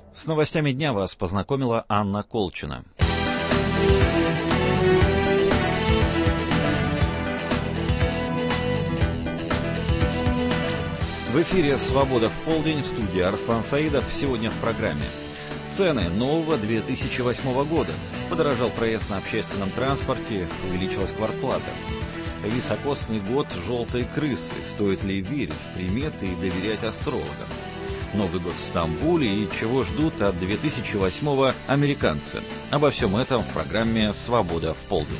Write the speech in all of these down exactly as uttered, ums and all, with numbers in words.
С новостями дня вас познакомила Анна Колчина. В эфире «Свобода в полдень», в студии Арслан Саидов. Сегодня в программе. Цены нового две тысячи восьмого года. Подорожал проезд на общественном транспорте, увеличилась квартплата. Високосный год желтой крысы. Стоит ли верить в приметы и доверять астрологам? Новый год в Стамбуле и чего ждут от две тысячи восьмого американцы. Обо всем этом в программе «Свобода в полдень».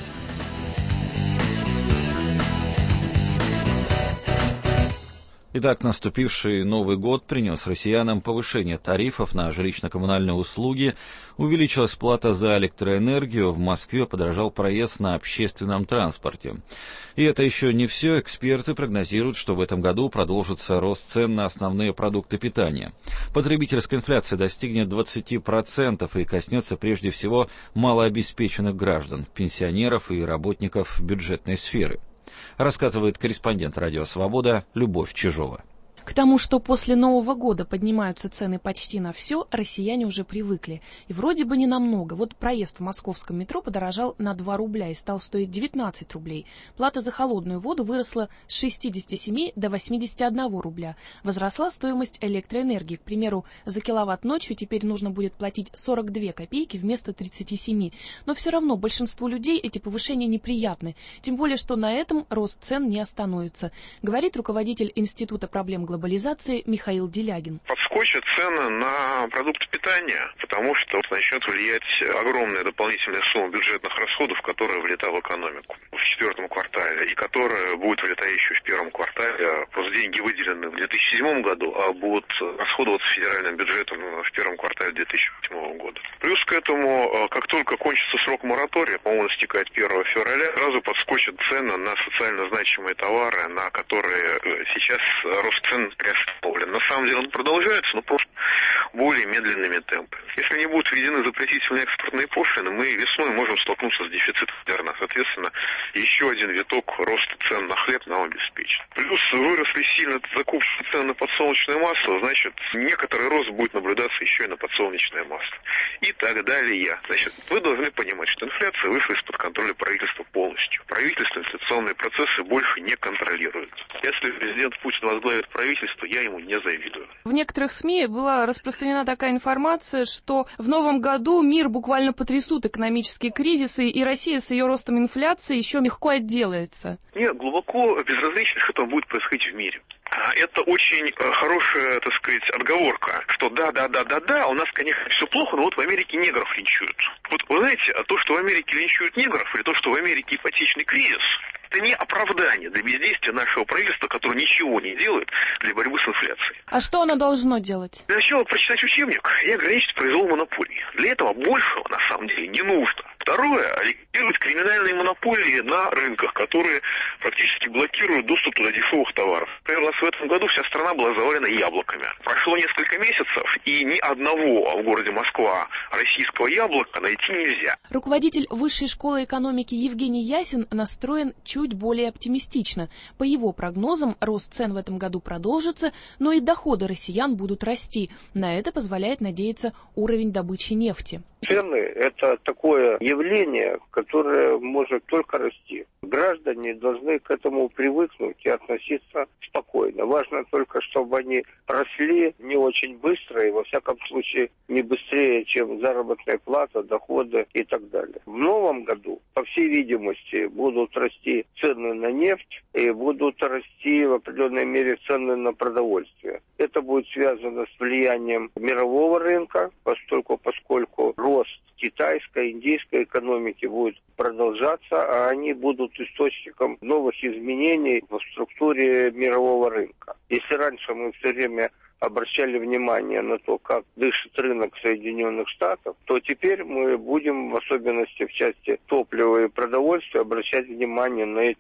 Итак, наступивший Новый год принес россиянам повышение тарифов на жилищно-коммунальные услуги, увеличилась плата за электроэнергию, в Москве подорожал проезд на общественном транспорте. И это еще не все. Эксперты прогнозируют, что в этом году продолжится рост цен на основные продукты питания. Потребительская инфляция достигнет двадцати процентов и коснется прежде всего малообеспеченных граждан, пенсионеров и работников бюджетной сферы. Рассказывает корреспондент «Радио Свобода» Любовь Чижова. К тому, что после Нового года поднимаются цены почти на все, россияне уже привыкли. И вроде бы не намного. Вот проезд в московском метро подорожал на два рубля и стал стоить девятнадцать рублей. Плата за холодную воду выросла с шестидесяти семи до восьмидесяти одного рубля. Возросла стоимость электроэнергии. К примеру, за киловатт ночью теперь нужно будет платить сорок две копейки вместо тридцати семи. Но все равно большинству людей эти повышения неприятны. Тем более, что на этом рост цен не остановится, говорит руководитель Института проблем глобализации глобализации Михаил Делягин. Подскочат цены на продукты питания, потому что начнет влиять огромная дополнительная сумма бюджетных расходов, которая влетала в экономику в четвертом квартале и которая будет влетать еще в первом квартале. Просто деньги выделены в две тысячи седьмом году, а будут расходоваться федеральным бюджетом в первом квартале две тысячи восьмого года. Плюс к этому, как только кончится срок моратория, по-моему, истекает первого февраля, сразу подскочат цены на социально значимые товары, на которые сейчас рост цен приостановлен. На самом деле он продолжается, но просто более медленными темпами. Если не будут введены запретительные экспортные пошлины, мы весной можем столкнуться с дефицитом зерна. Соответственно, еще один виток роста цен на хлеб нам обеспечен. Плюс выросли сильно закупочные цены на подсолнечное масло, значит, некоторый рост будет наблюдаться еще и на подсолнечное масло. И так далее. Значит, вы должны понимать, что инфляция вышла из-под контроля правительства полностью. Правительство инфляционные процессы больше не контролирует. Если президент Путин возглавит правительство, я ему не завидую. В некоторых СМИ была распространена такая информация, что в новом году мир буквально потрясут экономические кризисы, и Россия с ее ростом инфляции еще легко отделается. Нет, глубоко безразлично, что там будет происходить в мире. Это очень хорошая, так сказать, отговорка, что да-да-да-да-да, у нас, конечно, все плохо, но вот в Америке негров линчуют. Вот вы знаете, а то, что в Америке линчуют негров, или то, что в Америке ипотечный кризис, это не оправдание для бездействия нашего правительства, которое ничего не делает для борьбы с инфляцией. А что оно должно делать? Для начала прочитать учебник и ограничить произвол монополий. Для этого большего, на самом деле, не нужно. Второе, ликвидировать криминальные монополии на рынках, которые практически блокируют доступ туда дешевых товаров. Например, у нас в этом году вся страна была завалена яблоками. Прошло несколько месяцев, и ни одного в городе Москва российского яблока найти нельзя. Руководитель Высшей школы экономики Евгений Ясин настроен чуть более оптимистично. По его прогнозам, рост цен в этом году продолжится, но и доходы россиян будут расти. На это позволяет надеяться уровень добычи нефти. Цены – это такое явление, которое может только расти. Граждане должны к этому привыкнуть и относиться спокойно. Важно только, чтобы они росли не очень быстро и, во всяком случае, не быстрее, чем заработная плата, доходы и так далее. В новом году, по всей видимости, будут расти цены на нефть и будут расти в определенной мере цены на продовольствие. Это будет связано с влиянием мирового рынка, поскольку, поскольку рост китайской, индийской экономики будет продолжаться, а они будут источником новых изменений в структуре мирового рынка. Если раньше мы все время обращали внимание на то, как дышит рынок Соединенных Штатов, то теперь мы будем, в особенности в части топлива и продовольствия, обращать внимание на эти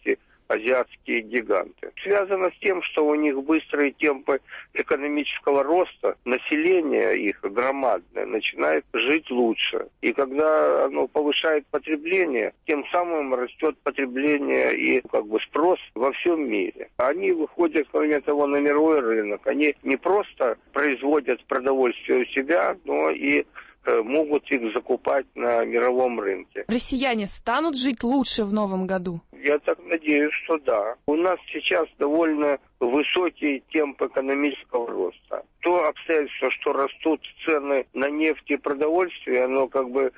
азиатские гиганты. Связано с тем, что у них быстрые темпы экономического роста, население их громадное начинает жить лучше. И когда оно повышает потребление, тем самым растет потребление и как бы спрос во всем мире. Они выходят, кроме того, на мировой рынок. Они не просто производят продовольствие у себя, но и могут их закупать на мировом рынке. Россияне станут жить лучше в новом году? Я так надеюсь, что да. У нас сейчас довольно высокий темп экономического роста. То обстоятельство, что растут цены на нефть и продовольствие, оно как бы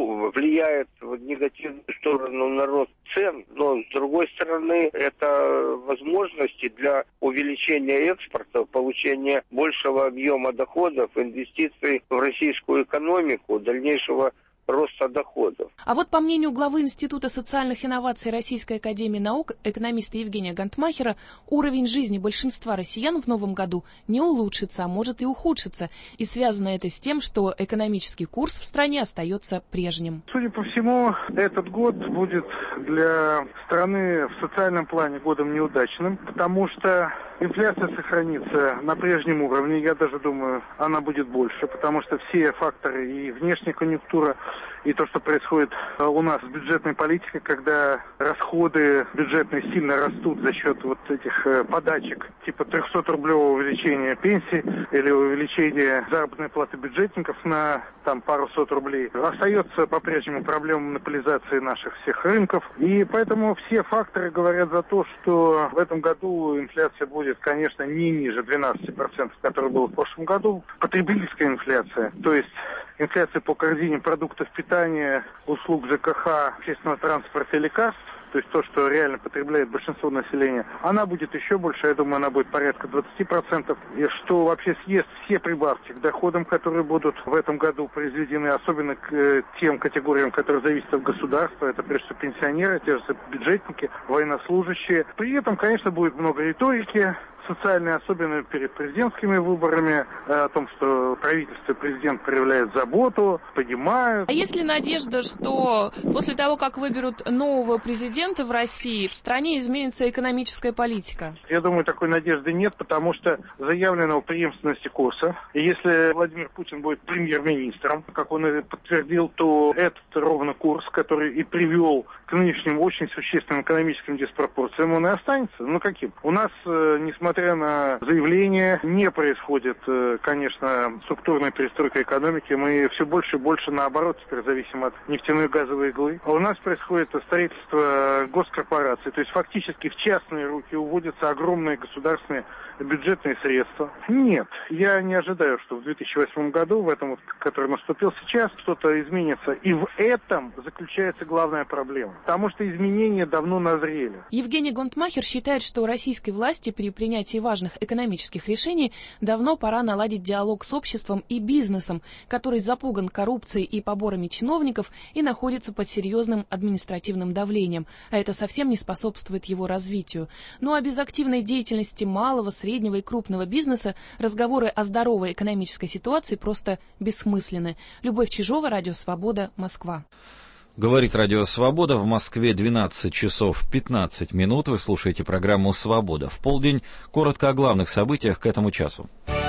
влияет в негативную сторону на рост цен, но с другой стороны это возможности для увеличения экспорта, получения большего объема доходов, инвестиций в российскую экономику, дальнейшего роста доходов. А вот по мнению главы Института социальных инноваций Российской академии наук, экономиста Евгения Гантмахера, уровень жизни большинства россиян в новом году не улучшится, а может и ухудшится. И связано это с тем, что экономический курс в стране остается прежним. Судя по всему, этот год будет для страны в социальном плане годом неудачным, потому что инфляция сохранится на прежнем уровне. Я даже думаю, она будет больше, потому что все факторы и внешняя конъюнктура, и то, что происходит у нас с бюджетной политикой, когда расходы бюджетные сильно растут за счет вот этих подачек, типа трехсотрублевого увеличения пенсии или увеличения заработной платы бюджетников на там пару сот рублей. Остается по-прежнему проблема монополизации наших всех рынков. И поэтому все факторы говорят за то, что в этом году инфляция будет, конечно, не ниже двенадцати процентов, которая была в прошлом году. Потребительская инфляция, то есть инфляция по корзине продуктов питания, услуг ЖКХ, общественного транспорта и лекарств, то есть то, что реально потребляет большинство населения, она будет еще больше, я думаю, она будет порядка двадцати процентов, и что вообще съест все прибавки к доходам, которые будут в этом году произведены, особенно к тем категориям, которые зависят от государства, это прежде всего пенсионеры, те же бюджетники, военнослужащие. При этом, конечно, будет много риторики, социальные, особенно перед президентскими выборами, о том, что правительство и президент проявляют заботу, понимают. А есть ли надежда, что после того, как выберут нового президента в России, в стране изменится экономическая политика? Я думаю, такой надежды нет, потому что заявлена преемственность курса. И если Владимир Путин будет премьер-министром, как он и подтвердил, то этот ровно курс, который и привел к нынешним очень существенным экономическим диспропорциям, он и останется. Ну каким? У нас, несмотря на заявление, не происходит, конечно, структурная перестройка экономики. Мы все больше и больше, наоборот, теперь зависим от нефтяной и газовой иглы. А у нас происходит строительство госкорпораций. То есть фактически в частные руки уводятся огромные государственные бюджетные средства. Нет, я не ожидаю, что в две тысячи восьмом году, в этом, вот, который наступил сейчас, что-то изменится. И в этом заключается главная проблема. Потому что изменения давно назрели. Евгений Гантмахер считает, что российской власти при принятии важных экономических решений давно пора наладить диалог с обществом и бизнесом, который запуган коррупцией и поборами чиновников и находится под серьезным административным давлением, а это совсем не способствует его развитию. Ну а без активной деятельности малого, среднего и крупного бизнеса разговоры о здоровой экономической ситуации просто бессмысленны. Любовь Чижова, Радио Свобода, Москва. Говорит Радио Свобода, в Москве двенадцать часов пятнадцать минут. Вы слушаете программу «Свобода в полдень». Коротко о главных событиях к этому часу.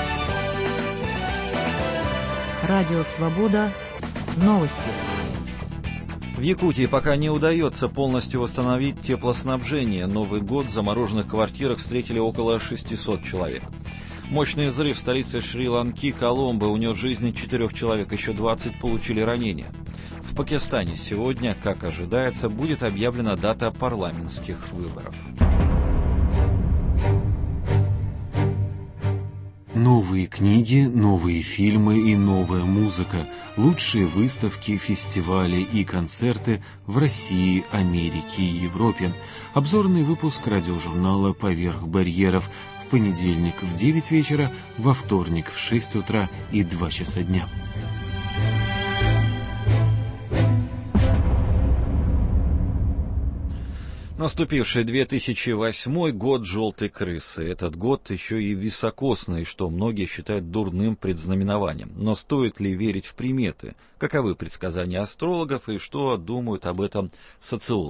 Радио Свобода. Новости. В Якутии пока не удается полностью восстановить теплоснабжение. Новый год в замороженных квартирах встретили около шестисот человек. Мощный взрыв в столице Шри-Ланки, Коломбо, унес жизни четырех человек, еще двадцать получили ранения. В Пакистане сегодня, как ожидается, будет объявлена дата парламентских выборов. Новые книги, новые фильмы и новая музыка, лучшие выставки, фестивали и концерты в России, Америке и Европе. Обзорный выпуск радиожурнала «Поверх барьеров» в понедельник в девять вечера, во вторник в шесть утра и два часа дня. Наступивший две тысячи восьмой год желтой крысы. Этот год еще и високосный, что многие считают дурным предзнаменованием. Но стоит ли верить в приметы? Каковы предсказания астрологов и что думают об этом социологи?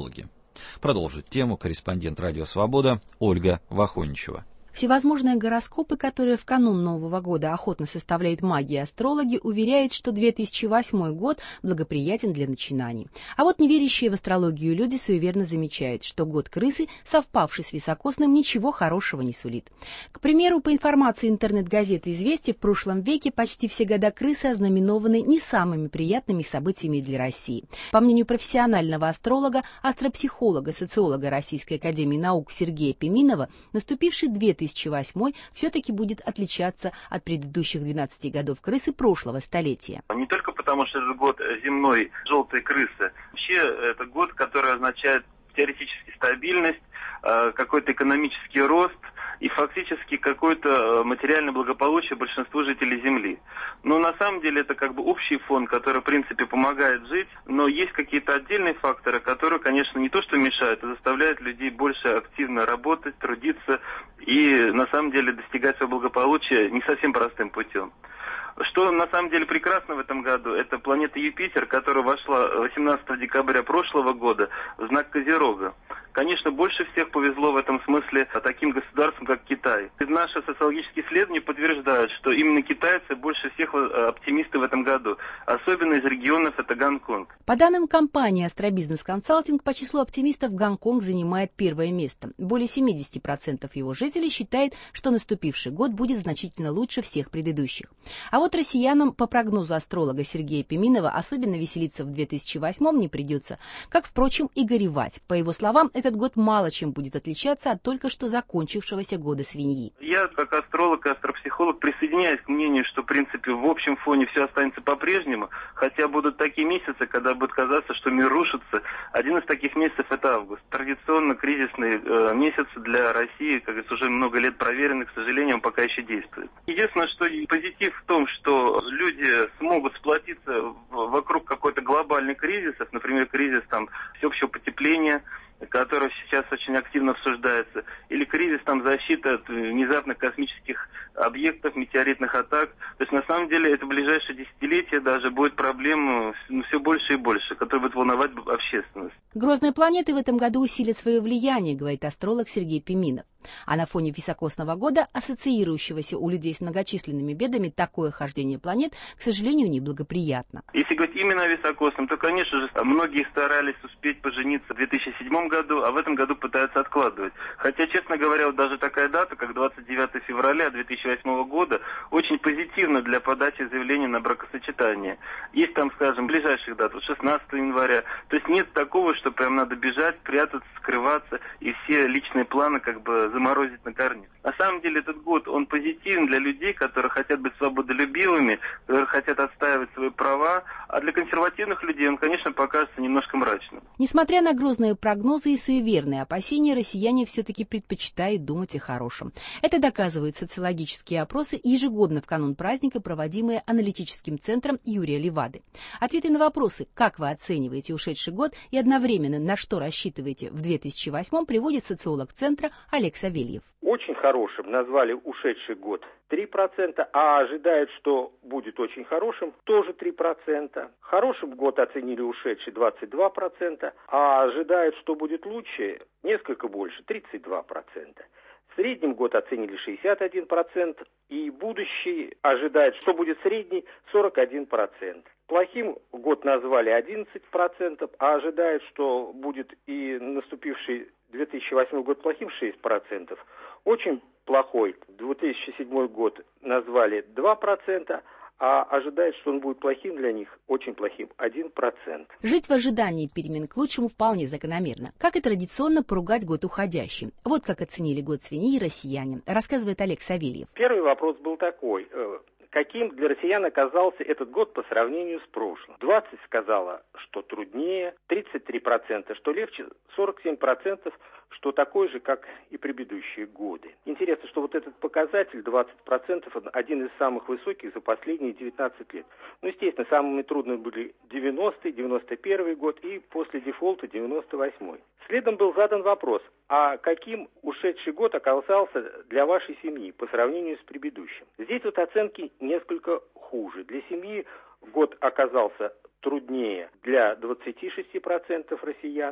Продолжит тему корреспондент «Радио Свобода» Ольга Вахоничева. Всевозможные гороскопы, которые в канун Нового года охотно составляют маги и астрологи, уверяют, что две тысячи восьмой год благоприятен для начинаний. А вот неверящие в астрологию люди суеверно замечают, что год крысы, совпавший с високосным, ничего хорошего не сулит. К примеру, по информации интернет-газеты «Известия», в прошлом веке почти все года крысы ознаменованы не самыми приятными событиями для России. По мнению профессионального астролога, астропсихолога, социолога Российской академии наук Сергея Пименова, наступивший две тысячи восьмой все-таки будет отличаться от предыдущих двенадцати годов крысы прошлого столетия. Не только потому, что это год земной желтой крысы. Вообще, это год, который означает теоретически стабильность, какой-то экономический рост и фактически какое-то материальное благополучие большинству жителей Земли. Но на самом деле это как бы общий фон, который в принципе помогает жить, но есть какие-то отдельные факторы, которые, конечно, не то что мешают, а заставляют людей больше активно работать, трудиться и на самом деле достигать своего благополучия не совсем простым путем. Что на самом деле прекрасно в этом году, это планета Юпитер, которая вошла восемнадцатого декабря прошлого года в знак Козерога. Конечно, больше всех повезло в этом смысле таким государствам, как Китай. И наши социологические исследования подтверждают, что именно китайцы больше всех оптимисты в этом году. Особенно из регионов это Гонконг. По данным компании Астробизнес Консалтинг, по числу оптимистов Гонконг занимает первое место. Более семьдесят процентов его жителей считает, что наступивший год будет значительно лучше всех предыдущих. А вот россиянам, по прогнозу астролога Сергея Пименова, особенно веселиться в две тысячи восьмом не придется, как, впрочем, и горевать. По его словам, этот год мало чем будет отличаться от только что закончившегося года свиньи. Я, как астролог и астропсихолог, присоединяюсь к мнению, что, в принципе, в общем фоне все останется по-прежнему, хотя будут такие месяцы, когда будет казаться, что мир рушится. Один из таких месяцев – это август. Традиционно кризисный э, месяц для России, как говорится, уже много лет проверенный, к сожалению, он пока еще действует. Единственное, что позитив в том, что люди смогут сплотиться вокруг какой-то глобальный кризисов, например, кризис там всеобщего потепления, который сейчас очень активно обсуждается, или кризис там защиты от внезапных космических объектов, метеоритных атак. То есть на самом деле это в ближайшие десятилетия даже будет проблем ну, все больше и больше, которые будут волновать общественность. Грозные планеты в этом году усилят свое влияние, говорит астролог Сергей Пименов. А на фоне високосного года, ассоциирующегося у людей с многочисленными бедами, такое хождение планет, к сожалению, неблагоприятно. Если говорить именно о високосном, то, конечно же, многие старались успеть пожениться в две тысячи седьмом году, а в этом году пытаются откладывать. Хотя, честно говоря, вот даже такая дата, как двадцать девятого февраля две тысячи восьмого года, очень позитивна для подачи заявления на бракосочетание. Есть там, скажем, ближайших дат, вот шестнадцатого января. То есть нет такого, что прям надо бежать, прятаться, скрываться и все личные планы как бы заморозить на корню. На самом деле этот год, он позитивен для людей, которые хотят быть свободолюбивыми, которые хотят отстаивать свои права, а для консервативных людей он, конечно, покажется немножко мрачным. Несмотря на грозные прогнозы и суеверные опасения, россияне все-таки предпочитают думать о хорошем. Это доказывают социологические опросы, ежегодно в канун праздника, проводимые аналитическим центром Юрия Левады. Ответы на вопросы, как вы оцениваете ушедший год и одновременно на что рассчитываете в две тысячи восьмом, приводит социолог центра Олег Савельев. Очень хорошим назвали ушедший год три процента, а ожидают, что будет очень хорошим, тоже три процента. Хорошим год оценили ушедший двадцать два процента, а ожидают, что будет лучше, несколько больше, тридцать два процента. В среднем год оценили шестьдесят один процент, и будущий ожидает, что будет средний, сорок один процент. Плохим год назвали одиннадцать процентов, а ожидают, что будет и наступивший две тысячи восьмой год плохим, шесть процентов. Очень плохой две тысячи седьмой год назвали два процента, а ожидают, что он будет плохим для них, очень плохим, один процент. Жить в ожидании перемен к лучшему вполне закономерно. Как и традиционно поругать год уходящий. Вот как оценили год свиньи россияне, рассказывает Олег Савельев. Первый вопрос был такой. Каким для россиян оказался этот год по сравнению с прошлым? двадцать сказала, что труднее, тридцать три процента, что легче, сорок семь процентов, что такой же, как и предыдущие годы. Интересно, что вот этот показатель, двадцать процентов, один из самых высоких за последние девятнадцать лет. Ну, естественно, самыми трудными были девяностый, девяносто первый год и после дефолта девяносто восьмой. Следом был задан вопрос, а каким ушедший год оказался для вашей семьи по сравнению с предыдущим? Здесь вот оценки несколько хуже. Для семьи год оказался труднее для двадцати шести процентов россиян,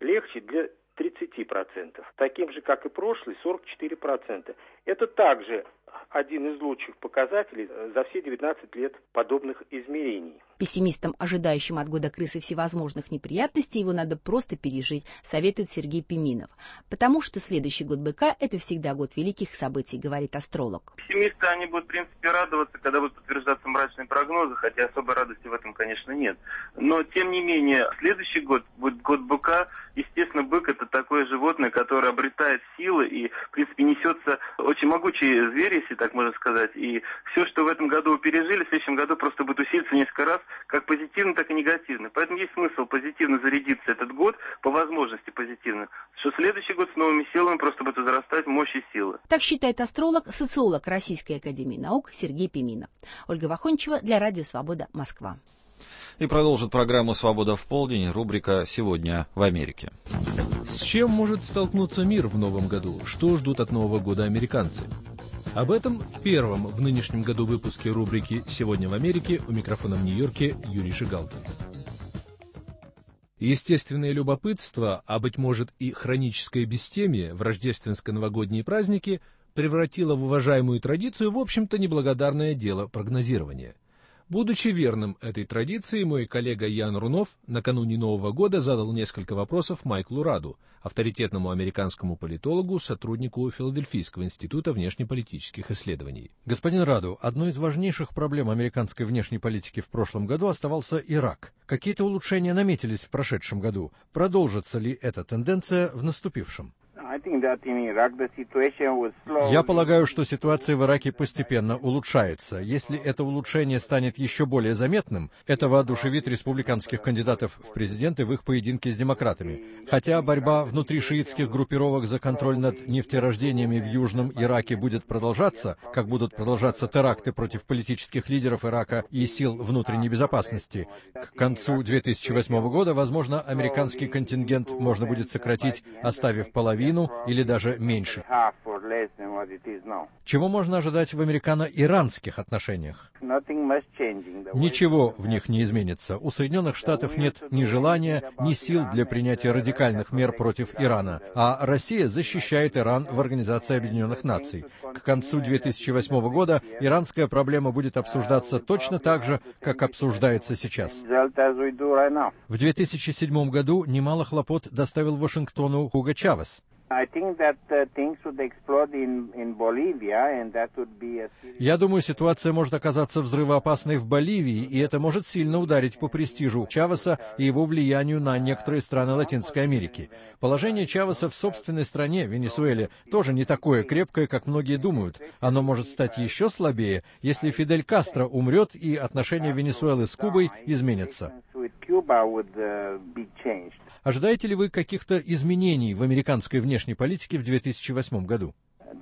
легче для тридцати процентов. Таким же, как и прошлый, сорок четыре процента. Это также один из лучших показателей за все девятнадцать лет подобных измерений. Пессимистам, ожидающим от года крысы всевозможных неприятностей, его надо просто пережить, советует Сергей Пименов. Потому что следующий год быка – это всегда год великих событий, говорит астролог. Пессимисты, они будут, в принципе, радоваться, когда будут подтверждаться мрачные прогнозы, хотя особой радости в этом, конечно, нет. Но, тем не менее, следующий год будет год быка. Естественно, бык – это такое животное, которое обретает силы и, в принципе, несется очень могучий зверь, если так можно сказать. И все, что в этом году вы пережили, в следующем году просто будет усилиться несколько раз, как позитивно, так и негативно. Поэтому есть смысл позитивно зарядиться этот год, по возможности позитивно, что следующий год с новыми силами просто будет возрастать мощь и силы. Так считает астролог, социолог Российской академии наук Сергей Пименов. Ольга Вахончева для Радио Свобода, Москва. И продолжит программу «Свобода в полдень» рубрика «Сегодня в Америке». С чем может столкнуться мир в новом году? Что ждут от Нового года американцы? Об этом в первом в нынешнем году выпуске рубрики «Сегодня в Америке». У микрофона в Нью-Йорке Юрий Жигалкин. Естественное любопытство, а, быть может, и хроническое бестемие в рождественско-новогодние праздники превратило в уважаемую традицию, в общем-то, неблагодарное дело прогнозирования. Будучи верным этой традиции, мой коллега Ян Рунов накануне Нового года задал несколько вопросов Майклу Раду, авторитетному американскому политологу, сотруднику Филадельфийского института внешнеполитических исследований. Господин Раду, одной из важнейших проблем американской внешней политики в прошлом году оставался Ирак. Какие-то улучшения наметились в прошедшем году. Продолжится ли эта тенденция в наступившем? Я полагаю, что ситуация в Ираке постепенно улучшается. Если это улучшение станет еще более заметным, это воодушевит республиканских кандидатов в президенты в их поединке с демократами. Хотя борьба внутри шиитских группировок за контроль над нефтерождениями в Южном Ираке будет продолжаться, как будут продолжаться теракты против политических лидеров Ирака и сил внутренней безопасности, к концу две тысячи восьмого года, возможно, американский контингент можно будет сократить, оставив половину или даже меньше. Чего можно ожидать в американо-иранских отношениях? Ничего в них не изменится. У Соединенных Штатов нет ни желания, ни сил для принятия радикальных мер против Ирана, а Россия защищает Иран в Организации Объединенных Наций. К концу две тысячи восьмого года иранская проблема будет обсуждаться точно так же, как обсуждается сейчас. В две тысячи седьмом году немало хлопот доставил Вашингтону Хуго Чавес. Я думаю, ситуация может оказаться взрывоопасной в Боливии, и это может сильно ударить по престижу Чавеса и его влиянию на некоторые страны Латинской Америки. Положение Чавеса в собственной стране, Венесуэле, тоже не такое крепкое, как многие думают. Оно может стать еще слабее, если Фидель Кастро умрет и отношения Венесуэлы с Кубой изменятся. Ожидаете ли вы каких-то изменений в американской внешней политике в две тысячи восьмом году?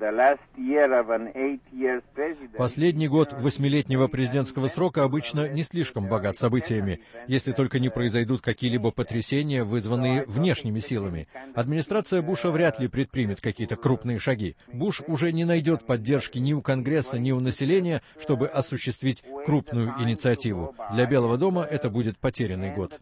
Последний год восьмилетнего президентского срока обычно не слишком богат событиями, если только не произойдут какие-либо потрясения, вызванные внешними силами. Администрация Буша вряд ли предпримет какие-то крупные шаги. Буш уже не найдет поддержки ни у Конгресса, ни у населения, чтобы осуществить крупную инициативу. Для Белого дома это будет потерянный год.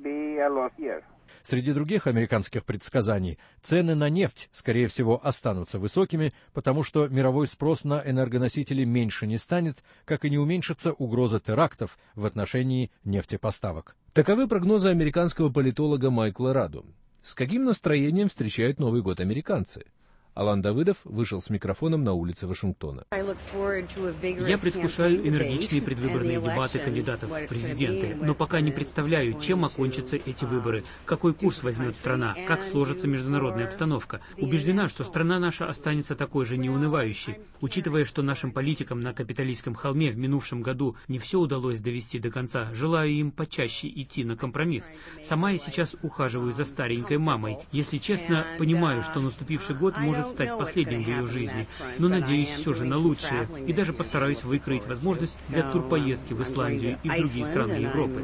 Среди других американских предсказаний, цены на нефть, скорее всего, останутся высокими, потому что мировой спрос на энергоносители меньше не станет, как и не уменьшится угроза терактов в отношении нефтепоставок. Таковы прогнозы американского политолога Майкла Раду. С каким настроением встречают Новый год американцы? Алан Давыдов вышел с микрофоном на улице Вашингтона. Я предвкушаю энергичные предвыборные дебаты кандидатов в президенты, но пока не представляю, чем окончатся эти выборы, какой курс возьмет страна, как сложится международная обстановка. Убеждена, что страна наша останется такой же неунывающей. Учитывая, что нашим политикам на капиталистском холме в минувшем году не все удалось довести до конца, желаю им почаще идти на компромисс. Сама я сейчас ухаживаю за старенькой мамой. Если честно, понимаю, что наступивший год может стать последним в ее жизни, но надеюсь все же на лучшее и даже постараюсь выкроить возможность для турпоездки в Исландию и в другие страны Европы.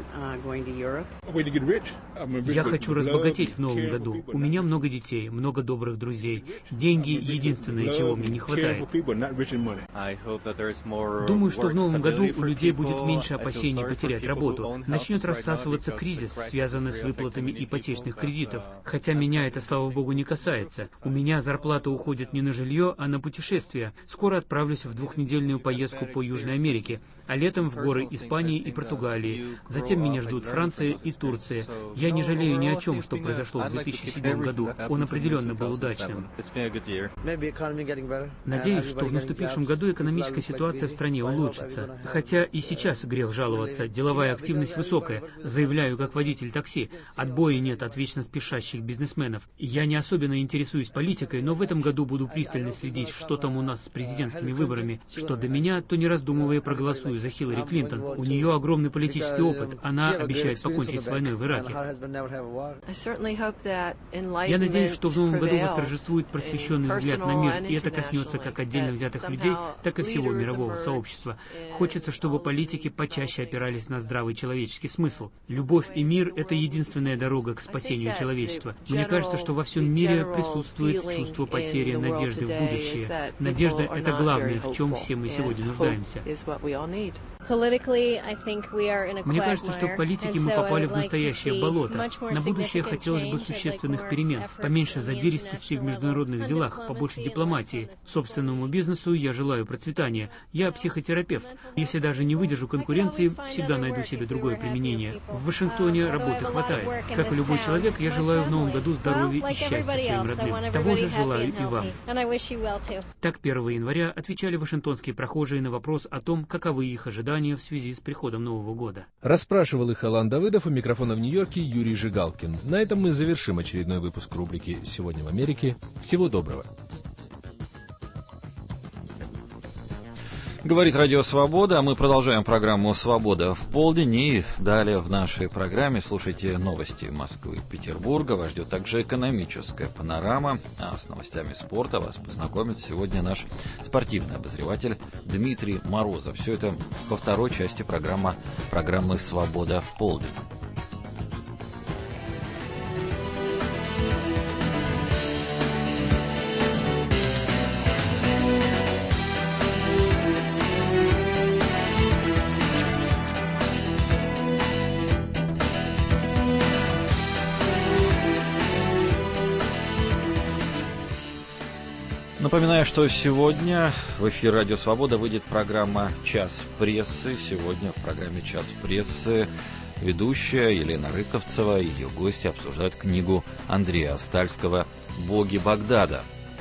Я хочу разбогатеть в новом году. У меня много детей, много добрых друзей. Деньги — единственное, чего мне не хватает. Думаю, что в новом году у людей будет меньше опасений потерять работу. Начнет рассасываться кризис, связанный с выплатами ипотечных кредитов. Хотя меня это, слава богу, не касается. У меня зарплата уходит не на жилье, а на путешествия. Скоро отправлюсь в двухнедельную поездку по Южной Америке, а летом в горы Испании и Португалии. Затем меня ждут Франция и Турция. Я не жалею ни о чем, что произошло в две тысячи седьмом году. Он определенно был удачным. Надеюсь, что в наступившем году экономическая ситуация в стране улучшится. Хотя и сейчас грех жаловаться. Деловая активность высокая. Заявляю, как водитель такси. Отбоя нет от вечно спешащих бизнесменов. Я не особенно интересуюсь политикой, но в этом году буду пристально следить, что там у нас с президентскими выборами. Что до меня, то не раздумывая проголосую за Хиллари Клинтон. У нее огромный политический опыт. Она обещает покончить с войной в Ираке. Я надеюсь, что в новом году восторжествует просвещенный взгляд на мир, и это коснется как отдельно взятых людей, так и всего мирового сообщества. Хочется, чтобы политики почаще опирались на здравый человеческий смысл. Любовь и мир — это единственная дорога к спасению человечества. Мне кажется, что во всем мире присутствует чувство потери надежды в будущее. Надежда — это главное, в чем все мы сегодня нуждаемся. Мне кажется, что в политике мы попали в настоящее болото. На будущее хотелось бы существенных перемен, поменьше задиристости в международных делах, побольше дипломатии. Собственному бизнесу я желаю процветания. Я психотерапевт. Если даже не выдержу конкуренции, всегда найду себе другое применение. В Вашингтоне работы хватает. Как и любой человек, я желаю в новом году здоровья и счастья своим родным. Того же желаю и вам. Так первого января отвечали вашингтонские прохожие на вопрос о том, каковы их ожидания в связи с приходом Нового года. Расспрашивал их Алан Давыдов, у микрофона в Нью-Йорке Юрий Жигалкин. На этом мы завершим очередной выпуск рубрики «Сегодня в Америке». Всего доброго. Говорит Радио Свобода, а мы продолжаем программу «Свобода в полдень». И далее в нашей программе слушайте новости Москвы и Петербурга. Вас ждет также экономическая панорама. А с новостями спорта вас познакомит сегодня наш спортивный обозреватель Дмитрий Морозов. Все это во второй части программы, программы «Свобода в полдень». Напоминаю, что сегодня в эфир Радио Свобода выйдет программа «Час прессы». Сегодня в программе «Час прессы» ведущая Елена Рыковцева и ее гости обсуждают книгу Андрея Остальского «Боги Багдада».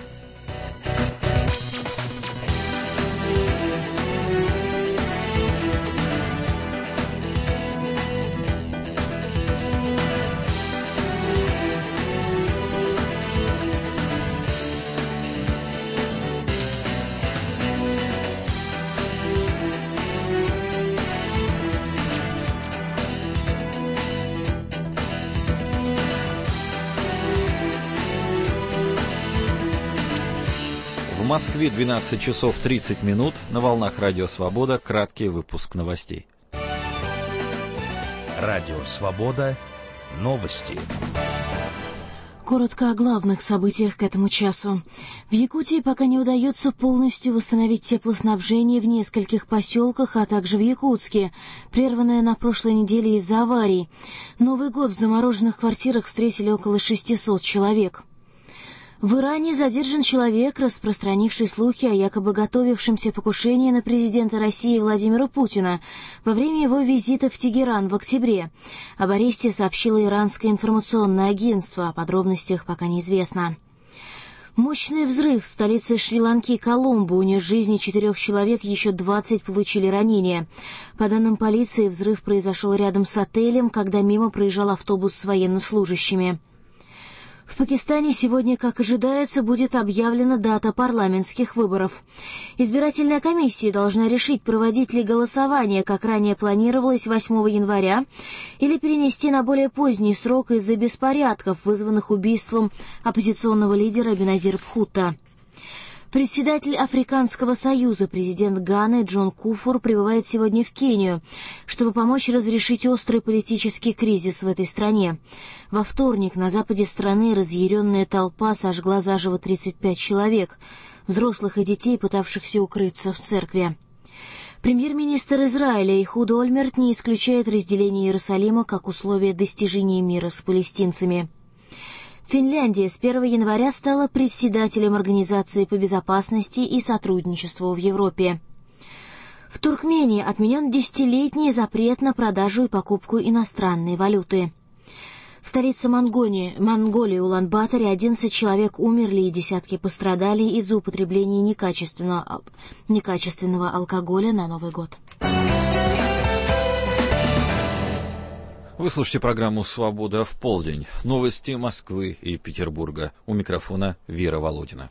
В Москве двенадцать часов тридцать минут. На волнах Радио Свобода краткий выпуск новостей. Радио Свобода. Новости. Коротко о главных событиях к этому часу. В Якутии пока не удается полностью восстановить теплоснабжение в нескольких поселках, а также в Якутске, прерванное на прошлой неделе из-за аварий. Новый год в замороженных квартирах встретили около шестисот человек. В Иране задержан человек, распространивший слухи о якобы готовившемся покушении на президента России Владимира Путина во время его визита в Тегеран в октябре. Об аресте сообщило иранское информационное агентство, о подробностях пока неизвестно. Мощный взрыв в столице Шри-Ланки Коломбо унес жизни четырех человек, еще двадцать получили ранения. По данным полиции, взрыв произошел рядом с отелем, когда мимо проезжал автобус с военнослужащими. В Пакистане сегодня, как ожидается, будет объявлена дата парламентских выборов. Избирательная комиссия должна решить, проводить ли голосование, как ранее планировалось, восьмого января, или перенести на более поздний срок из-за беспорядков, вызванных убийством оппозиционного лидера Беназира Бхутто. Председатель Африканского союза, президент Ганы Джон Куфур, прибывает сегодня в Кению, чтобы помочь разрешить острый политический кризис в этой стране. Во вторник на западе страны разъяренная толпа сожгла заживо тридцать пять человек, взрослых и детей, пытавшихся укрыться в церкви. Премьер-министр Израиля Эхуд Ольмерт не исключает разделение Иерусалима как условие достижения мира с палестинцами. Финляндия с первого января стала председателем Организации по безопасности и сотрудничеству в Европе. В Туркмении отменен десятилетний запрет на продажу и покупку иностранной валюты. В столице Монголии, Монголии Улан-Баторе одиннадцать человек умерли и десятки пострадали из-за употребления некачественного, некачественного алкоголя на Новый год. Вы слушаете программу «Свобода в полдень». Новости Москвы и Петербурга. У микрофона Вера Володина.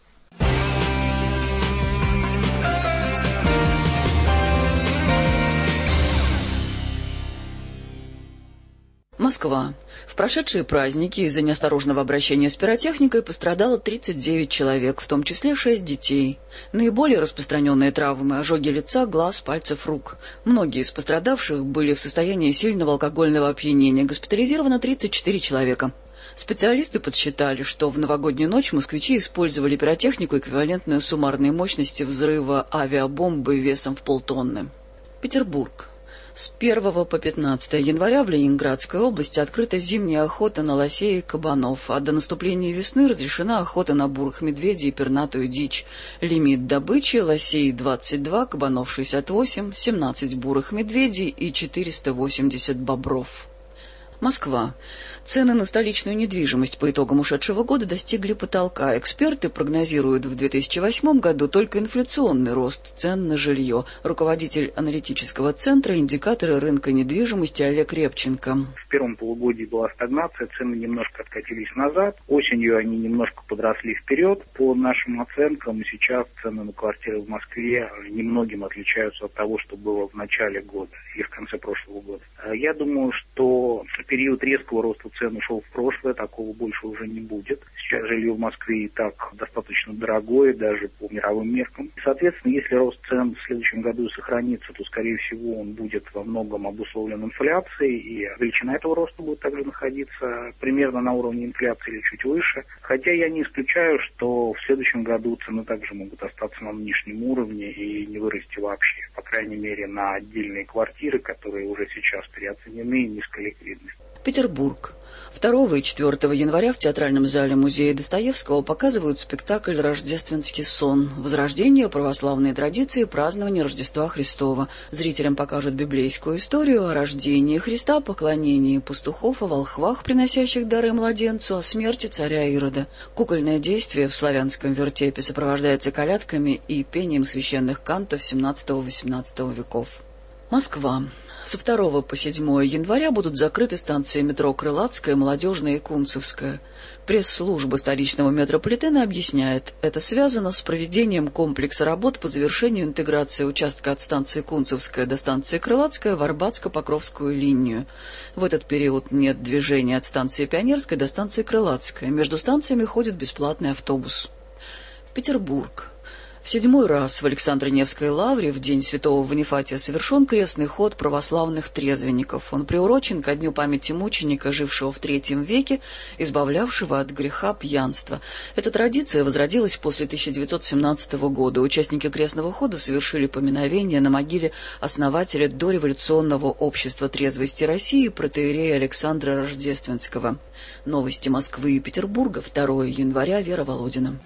Москва. В прошедшие праздники из-за неосторожного обращения с пиротехникой пострадало тридцать девять человек, в том числе шесть детей. Наиболее распространенные травмы – ожоги лица, глаз, пальцев рук. Многие из пострадавших были в состоянии сильного алкогольного опьянения. Госпитализировано тридцать четыре человека. Специалисты подсчитали, что в новогоднюю ночь москвичи использовали пиротехнику, эквивалентную суммарной мощности взрыва авиабомбы весом в полтонны. Петербург. С первого по пятнадцатое января в Ленинградской области открыта зимняя охота на лосей и кабанов, а до наступления весны разрешена охота на бурых медведей и пернатую дичь. Лимит добычи – лосей двадцать два, кабанов шестьдесят восемь, семнадцать бурых медведей и четыреста восемьдесят бобров. Москва. Цены на столичную недвижимость по итогам ушедшего года достигли потолка. Эксперты прогнозируют в две тысячи восьмом году только инфляционный рост цен на жилье. Руководитель аналитического центра «Индикаторы рынка недвижимости» Олег Репченко. В первом полугодии была стагнация, цены немножко откатились назад. Осенью они немножко подросли вперед. По нашим оценкам, сейчас цены на квартиры в Москве немногим отличаются от того, что было в начале года или в конце прошлого года. Я думаю, что период резкого роста цен ушел в прошлое, такого больше уже не будет. Сейчас жилье в Москве и так достаточно дорогое, даже по мировым меркам. Соответственно, если рост цен в следующем году сохранится, то, скорее всего, он будет во многом обусловлен инфляцией, и величина этого роста будет также находиться примерно на уровне инфляции или чуть выше. Хотя я не исключаю, что в следующем году цены также могут остаться на нынешнем уровне и не вырасти вообще. По крайней мере, на отдельные квартиры, которые уже сейчас переоценены и низколиквидны. Петербург. второго и четвёртого января в театральном зале музея Достоевского показывают спектакль «Рождественский сон». Возрождение православной традиции празднования Рождества Христова. Зрителям покажут библейскую историю о рождении Христа, поклонении пастухов, о волхвах, приносящих дары младенцу, о смерти царя Ирода. Кукольное действие в славянском вертепе сопровождается колядками и пением священных кантов семнадцатого-восемнадцатого веков. Москва. Со второго по седьмое января будут закрыты станции метро Крылатская, Молодежная и Кунцевская. Пресс-служба столичного метрополитена объясняет, это связано с проведением комплекса работ по завершению интеграции участка от станции Кунцевская до станции Крылатская в Арбатско-Покровскую линию. В этот период нет движения от станции Пионерской до станции Крылатская. Между станциями ходит бесплатный автобус. Петербург. В седьмой раз в Александро-Невской лавре в день святого Ванифатия совершен крестный ход православных трезвенников. Он приурочен ко дню памяти мученика, жившего в третьем веке, избавлявшего от греха пьянства. Эта традиция возродилась после тысяча девятьсот семнадцатого года. Участники крестного хода совершили поминовение на могиле основателя дореволюционного общества трезвости России протоиерея Александра Рождественского. Новости Москвы и Петербурга. второго января. Вера Володина.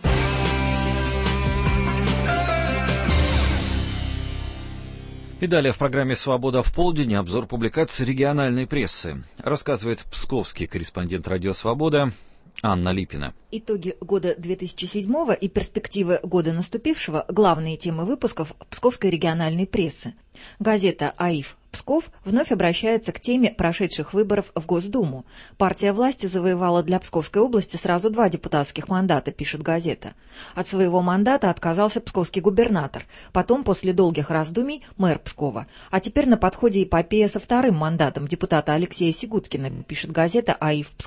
И далее в программе «Свобода в полдень» обзор публикаций региональной прессы. Рассказывает псковский корреспондент «Радио Свобода» Анна Липина. Итоги года две тысячи седьмого и перспективы года наступившего – главные темы выпусков псковской региональной прессы. Газета «АИФ Псков» вновь обращается к теме прошедших выборов в Госдуму. Партия власти завоевала для Псковской области сразу два депутатских мандата, пишет газета. От своего мандата отказался псковский губернатор, потом, после долгих раздумий, мэр Пскова. А теперь на подходе эпопея со вторым мандатом депутата Алексея Сигуткина, пишет газета «АИФ Псков».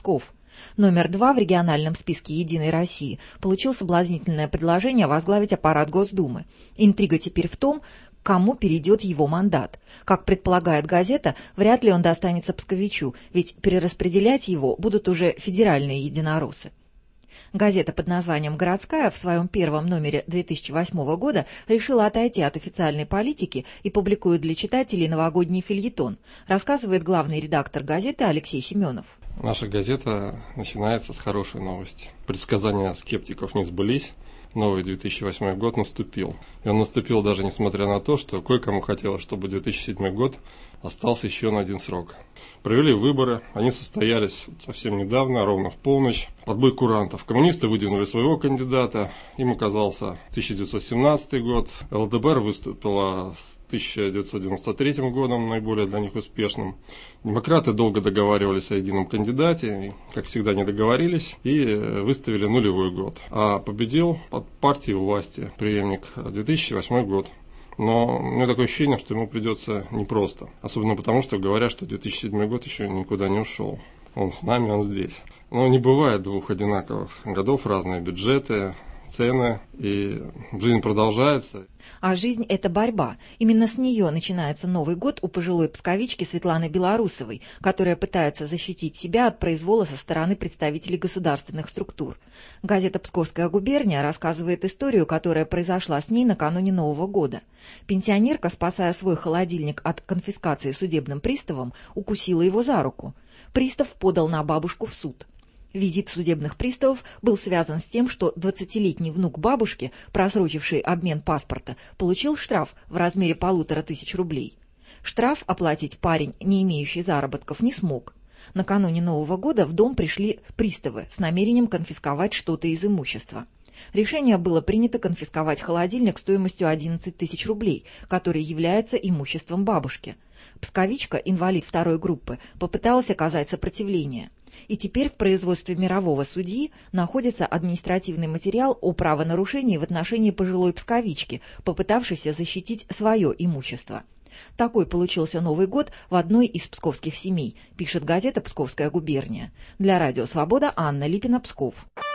Номер два в региональном списке «Единой России» получил соблазнительное предложение возглавить аппарат Госдумы. Интрига теперь в том, кому перейдет его мандат. Как предполагает газета, вряд ли он достанется Псковичу, ведь перераспределять его будут уже федеральные единороссы. Газета под названием «Городская» в своем первом номере две тысячи восьмого года решила отойти от официальной политики и публикует для читателей новогодний фельетон, рассказывает главный редактор газеты Алексей Семенов. Наша газета начинается с хорошей новости. Предсказания скептиков не сбылись. Новый две тысячи восьмой год наступил. И он наступил даже несмотря на то, что кое-кому хотелось, чтобы две тысячи седьмой год остался еще на один срок. Провели выборы, они состоялись совсем недавно, ровно в полночь. Отбой курантов. Коммунисты выдвинули своего кандидата, им оказался тысяча девятьсот семнадцатый год. ЛДПР выступила с тысяча девятьсот девяносто третьим годом, наиболее для них успешным. Демократы долго договаривались о едином кандидате, и, как всегда, не договорились и выставили нулевой год. А победил под партией власти преемник две тысячи восьмой год. Но у меня такое ощущение, что ему придется непросто. Особенно потому, что говорят, что две тысячи седьмой год еще никуда не ушел. Он с нами, он здесь. Но не бывает двух одинаковых годов, разные бюджеты, цены, и жизнь продолжается. А жизнь – это борьба. Именно с нее начинается Новый год у пожилой псковички Светланы Белорусовой, которая пытается защитить себя от произвола со стороны представителей государственных структур. Газета «Псковская губерния» рассказывает историю, которая произошла с ней накануне Нового года. Пенсионерка, спасая свой холодильник от конфискации судебным приставом, укусила его за руку. Пристав подал на бабушку в суд. Визит судебных приставов был связан с тем, что двадцатилетний внук бабушки, просрочивший обмен паспорта, получил штраф в размере полутора тысяч рублей. Штраф оплатить парень, не имеющий заработков, не смог. Накануне Нового года в дом пришли приставы с намерением конфисковать что-то из имущества. Решение было принято конфисковать холодильник стоимостью одиннадцать тысяч рублей, который является имуществом бабушки. Псковичка, инвалид второй группы, попыталась оказать сопротивление. И теперь в производстве мирового судьи находится административный материал о правонарушении в отношении пожилой псковички, попытавшейся защитить свое имущество. Такой получился Новый год в одной из псковских семей, пишет газета «Псковская губерния». Для Радио Свобода Анна Липина, Псков.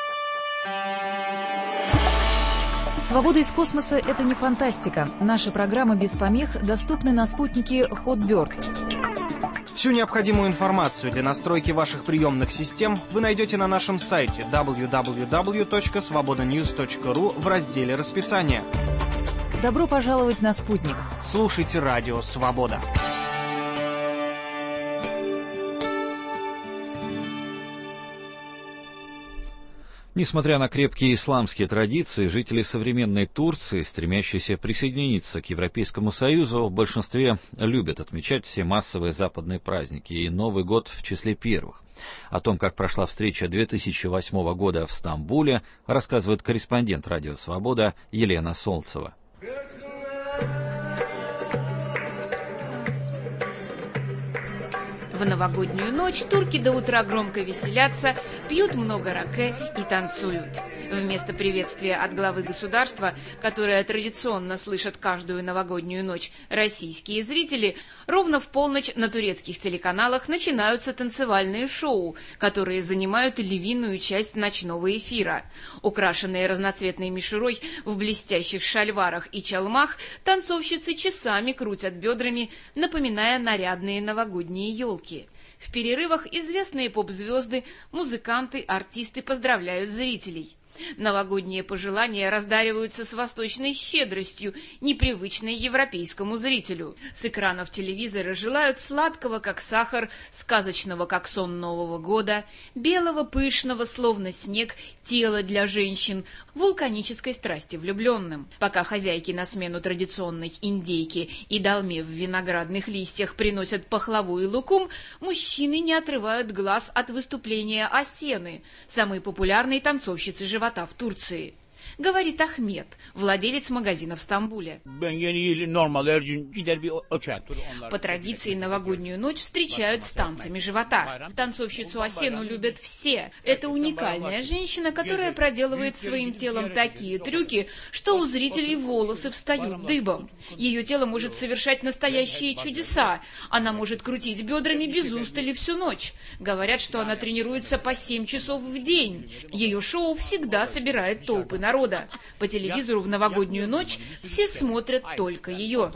Свобода из космоса – это не фантастика. Наши программы без помех доступны на спутнике Hotbird. Всю необходимую информацию для настройки ваших приемных систем вы найдете на нашем сайте дабл ю дабл ю дабл ю точка свобода ньюс точка ру в разделе «Расписание». Добро пожаловать на спутник. Слушайте Радио Свобода. Несмотря на крепкие исламские традиции, жители современной Турции, стремящиеся присоединиться к Европейскому Союзу, в большинстве любят отмечать все массовые западные праздники, и Новый год в числе первых. О том, как прошла встреча две тысячи восьмого года в Стамбуле, рассказывает корреспондент Радио Свобода Елена Солнцева. В новогоднюю ночь турки до утра громко веселятся, пьют много раке и танцуют. Вместо приветствия от главы государства, которое традиционно слышат каждую новогоднюю ночь российские зрители, ровно в полночь на турецких телеканалах начинаются танцевальные шоу, которые занимают львиную часть ночного эфира. Украшенные разноцветной мишурой в блестящих шальварах и чалмах, танцовщицы часами крутят бедрами, напоминая нарядные новогодние елки. В перерывах известные поп-звезды, музыканты, артисты поздравляют зрителей. Новогодние пожелания раздариваются с восточной щедростью, непривычной европейскому зрителю. С экранов телевизора желают сладкого, как сахар, сказочного, как сон Нового года, белого, пышного, словно снег, тела для женщин, вулканической страсти влюбленным. Пока хозяйки на смену традиционной индейки и долме в виноградных листьях приносят пахлаву и лукум, мужчины не отрывают глаз от выступления Асены, самой популярной танцовщицы живота в Турции. говорит Ахмед, владелец магазина в Стамбуле. По традиции новогоднюю ночь встречают с танцами живота. Танцовщицу Асену любят все. Это уникальная женщина, которая проделывает своим телом такие трюки, что у зрителей волосы встают дыбом. Ее тело может совершать настоящие чудеса. Она может крутить бедрами без устали всю ночь. Говорят, что она тренируется по семь часов в день. Ее шоу всегда собирает толпы народа. По телевизору в новогоднюю ночь все смотрят только ее.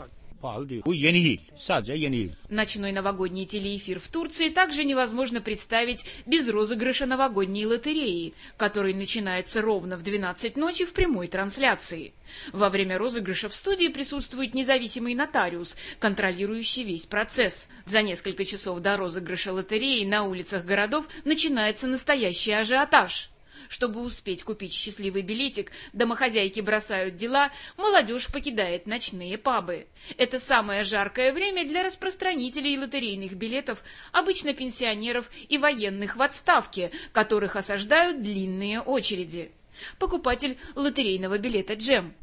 Ночной новогодний телеэфир в Турции также невозможно представить без розыгрыша новогодней лотереи, который начинается ровно в двенадцать ночи в прямой трансляции. Во время розыгрыша в студии присутствует независимый нотариус, контролирующий весь процесс. За несколько часов до розыгрыша лотереи на улицах городов начинается настоящий ажиотаж. Чтобы успеть купить счастливый билетик, домохозяйки бросают дела, молодежь покидает ночные пабы. Это самое жаркое время для распространителей лотерейных билетов, обычно пенсионеров и военных в отставке, которых осаждают длинные очереди. Покупатель лотерейного билета Джем.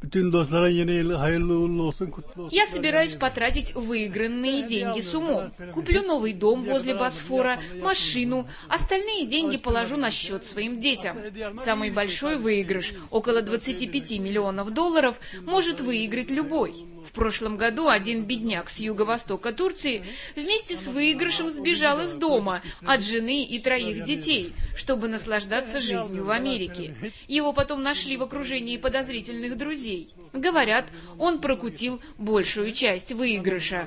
Я собираюсь потратить выигранные деньги с умом. Куплю новый дом возле Босфора, машину, остальные деньги положу на счет своим детям. Самый большой выигрыш, около двадцати пяти миллионов долларов, может выиграть любой. В прошлом году один бедняк с юго-востока Турции вместе с выигрышем сбежал из дома от жены и троих детей, чтобы наслаждаться жизнью в Америке. Его потом нашли в окружении подозрительных друзей. Говорят, он прокутил большую часть выигрыша.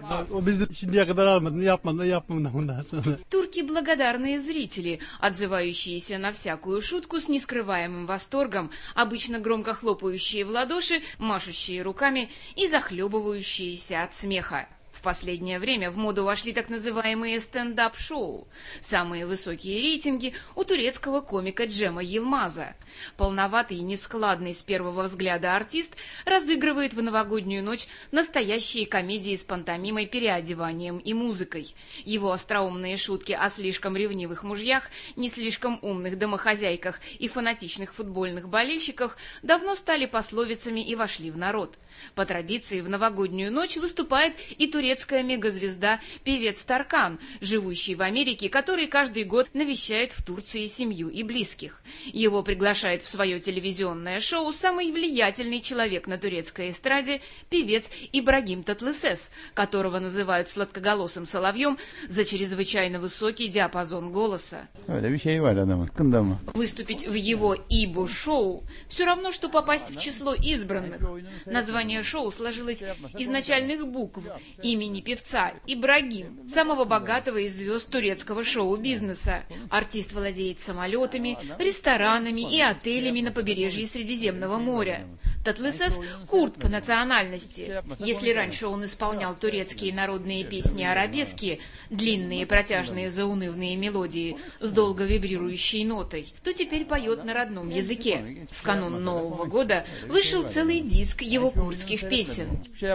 Турки – благодарные зрители, отзывающиеся на всякую шутку с нескрываемым восторгом, обычно громко хлопающие в ладоши, машущие руками и захлебывающиеся от смеха. В последнее время в моду вошли так называемые стендап-шоу. Самые высокие рейтинги у турецкого комика Джема Йылмаза. Полноватый и нескладный с первого взгляда артист разыгрывает в новогоднюю ночь настоящие комедии с пантомимой, переодеванием и музыкой. Его остроумные шутки о слишком ревнивых мужьях, не слишком умных домохозяйках и фанатичных футбольных болельщиках давно стали пословицами и вошли в народ. По традиции в новогоднюю ночь выступает и турецкая мегазвезда певец Таркан, живущий в Америке, который каждый год навещает в Турции семью и близких. Его приглашает в свое телевизионное шоу самый влиятельный человек на турецкой эстраде, певец Ибрагим Татлысес, которого называют сладкоголосым соловьем за чрезвычайно высокий диапазон голоса. Выступить в его Ибу-шоу все равно, что попасть в число избранных. Название шоу сложилось из начальных букв имени певца Ибрагим, самого богатого из звезд турецкого шоу-бизнеса. Артист владеет самолетами, ресторанами и отелями на побережье Средиземного моря. Татлысес – курд по национальности. Если раньше он исполнял турецкие народные песни-арабески, длинные протяжные заунывные мелодии с долго вибрирующей нотой, то теперь поет на родном языке. В канун Нового года вышел целый диск его курдских песен.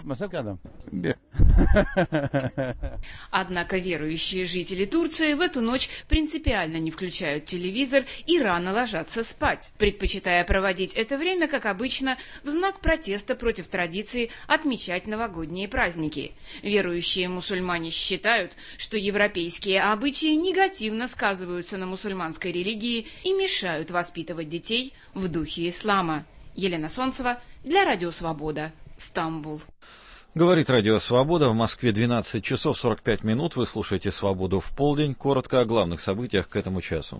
Однако верующие жители Турции в эту ночь принципиально не включают телевизор и рано ложатся спать, предпочитая проводить это время, как обычно, в знак протеста против традиции отмечать новогодние праздники. Верующие мусульмане считают, что европейские обычаи негативно сказываются на мусульманской религии и мешают воспитывать детей в духе ислама. Елена Солнцева для Радио Свобода, Стамбул. Говорит Радио Свобода. В Москве двенадцать часов сорок пять минут. Вы слушаете «Свободу в полдень». Коротко о главных событиях к этому часу.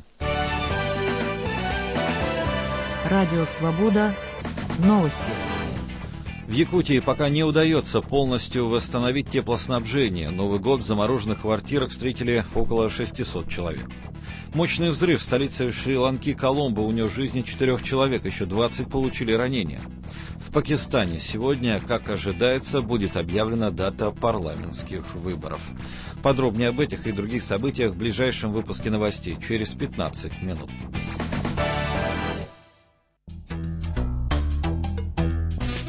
Радио Свобода. Новости. В Якутии пока не удается полностью восстановить теплоснабжение. Новый год в замороженных квартирах встретили около шестисот человек. Мощный взрыв в столице Шри-Ланки Коломбо унес жизни четырех человек, еще двадцать получили ранения. В Пакистане сегодня, как ожидается, будет объявлена дата парламентских выборов. Подробнее об этих и других событиях в ближайшем выпуске новостей через пятнадцать минут.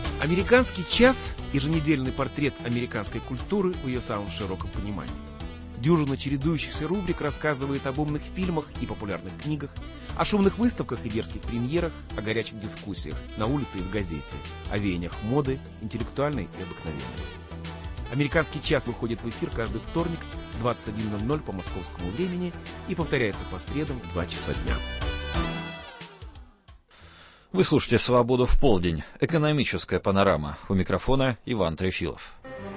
«Американский час» – еженедельный портрет американской культуры в ее самом широком понимании. Дюжина чередующихся рубрик рассказывает об умных фильмах и популярных книгах, о шумных выставках и дерзких премьерах, о горячих дискуссиях на улице и в газете, о веяниях моды, интеллектуальной и обыкновенной. «Американский час» выходит в эфир каждый вторник в двадцать один ноль ноль по московскому времени и повторяется по средам в два часа дня. Вы слушаете «Свободу в полдень». Экономическая панорама. У микрофона Иван Трефилов.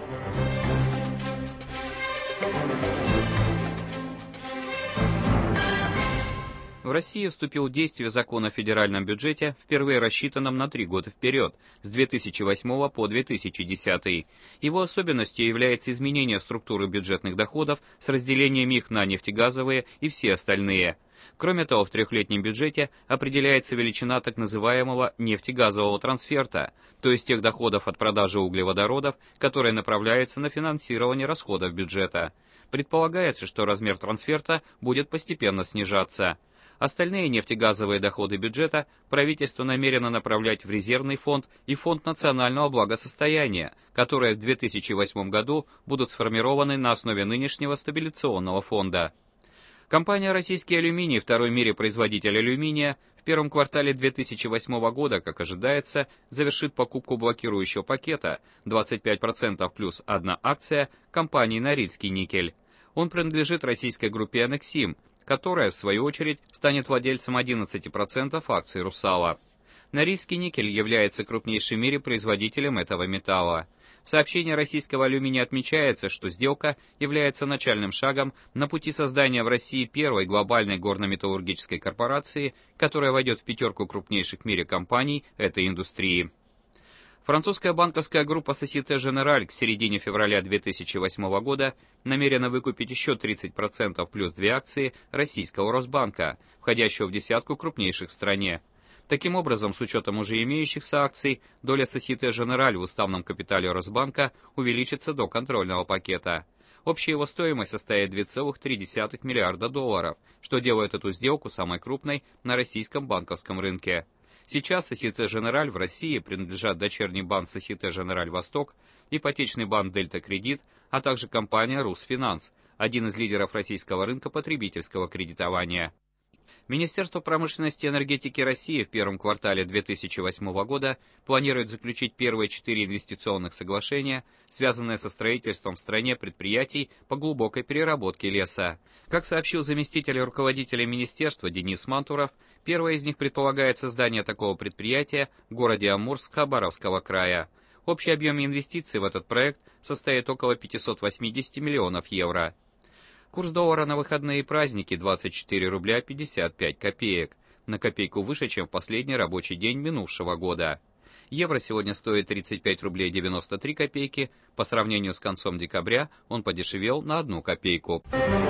В России вступил в действие закон о федеральном бюджете, впервые рассчитанном на три года вперед, с две тысячи восьмого по две тысячи десятый. Его особенностью является изменение структуры бюджетных доходов с разделением их на нефтегазовые и все остальные. Кроме того, в трехлетнем бюджете определяется величина так называемого нефтегазового трансферта, то есть тех доходов от продажи углеводородов, которые направляются на финансирование расходов бюджета. Предполагается, что размер трансферта будет постепенно снижаться. Остальные нефтегазовые доходы бюджета правительство намерено направлять в резервный фонд и фонд национального благосостояния, которые в две тысячи восьмом году будут сформированы на основе нынешнего стабилизационного фонда. Компания «Российский алюминий», второй в мире производитель алюминия, в первом квартале две тысячи восьмого года, как ожидается, завершит покупку блокирующего пакета двадцать пять процентов плюс одна акция компании «Норильский никель». Он принадлежит российской группе «Анексим», которая, в свою очередь, станет владельцем одиннадцати процентов акций «Русала». Норильский никель является крупнейшим в мире производителем этого металла. В сообщении российского алюминия отмечается, что сделка является начальным шагом на пути создания в России первой глобальной горно-металлургической корпорации, которая войдет в пятерку крупнейших в мире компаний этой индустрии. Французская банковская группа Société Générale к середине февраля две тысячи восьмого года намерена выкупить еще тридцать процентов плюс две акции российского Росбанка, входящего в десятку крупнейших в стране. Таким образом, с учетом уже имеющихся акций, доля Société Générale в уставном капитале Росбанка увеличится до контрольного пакета. Общая его стоимость составит две целых три десятых миллиарда долларов, что делает эту сделку самой крупной на российском банковском рынке. Сейчас Société Générale в России принадлежат дочерний банк Société Générale Восток, ипотечный банк Дельта Кредит, а также компания Русфинанс, один из лидеров российского рынка потребительского кредитования. Министерство промышленности и энергетики России в первом квартале две тысячи восьмого года планирует заключить первые четыре инвестиционных соглашения, связанные со строительством в стране предприятий по глубокой переработке леса. Как сообщил заместитель руководителя министерства Денис Мантуров, первое из них предполагает создание такого предприятия в городе Амурск Хабаровского края. Общий объем инвестиций в этот проект составит около пятьсот восемьдесят миллионов евро. Курс доллара на выходные и праздники двадцать четыре рубля пятьдесят пять копеек, на копейку выше, чем в последний рабочий день минувшего года. Евро сегодня стоит тридцать пять рублей девяносто три копейки, по сравнению с концом декабря он подешевел на одну копейку.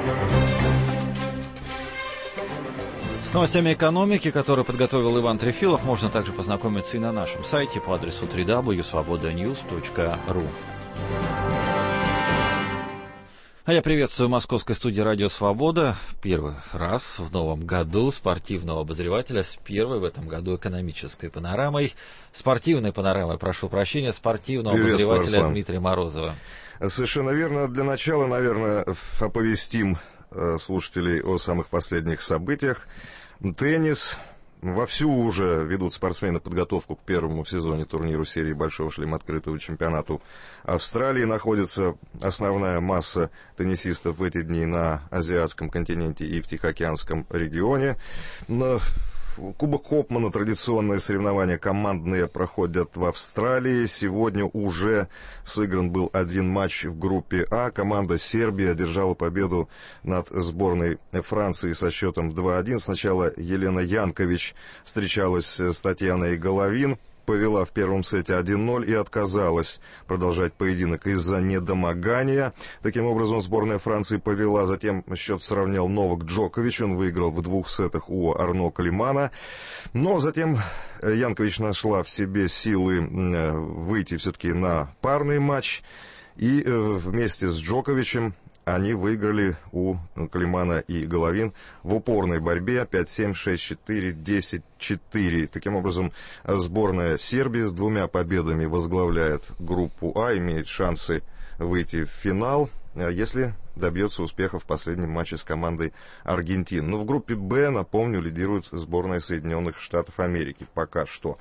С новостями экономики, которые подготовил Иван Трефилов, можно также познакомиться и на нашем сайте по адресу дабл ю дабл ю дабл ю точка свобода ньюс точка ру. А я приветствую в московской студии «Радио Свобода» первый раз в новом году спортивного обозревателя с первой в этом году экономической панорамой. Спортивной панорамой, прошу прощения, спортивного обозревателя Арслан. Дмитрия Морозова. Совершенно верно. Для начала, наверное, оповестим слушателей о самых последних событиях. Теннис. Вовсю уже ведут спортсмены подготовку к первому в сезоне турниру серии «Большого шлема» открытого чемпионату Австралии. Находится основная масса теннисистов в эти дни на азиатском континенте и в Тихоокеанском регионе. Но Кубок Хопмана, традиционные соревнования командные, проходят в Австралии. Сегодня уже сыгран был один матч в группе А. Команда Сербии одержала победу над сборной Франции со счетом два один. Сначала Елена Янкович встречалась с Татьяной Головин. Повела в первом сете один ноль и отказалась продолжать поединок из-за недомогания. Таким образом, сборная Франции повела, затем счет сравнял Новак Джокович, он выиграл в двух сетах у Арно Климана. Но затем Янкович нашла в себе силы выйти все-таки на парный матч, и вместе с Джоковичем они выиграли у Климана и Головин в упорной борьбе пять семь, шесть четыре, десять четыре. Таким образом, сборная Сербии с двумя победами возглавляет группу А, имеет шансы выйти в финал. если добьется успеха в последнем матче с командой Аргентины. Но в группе «Б», напомню, лидирует сборная Соединенных Штатов Америки пока что.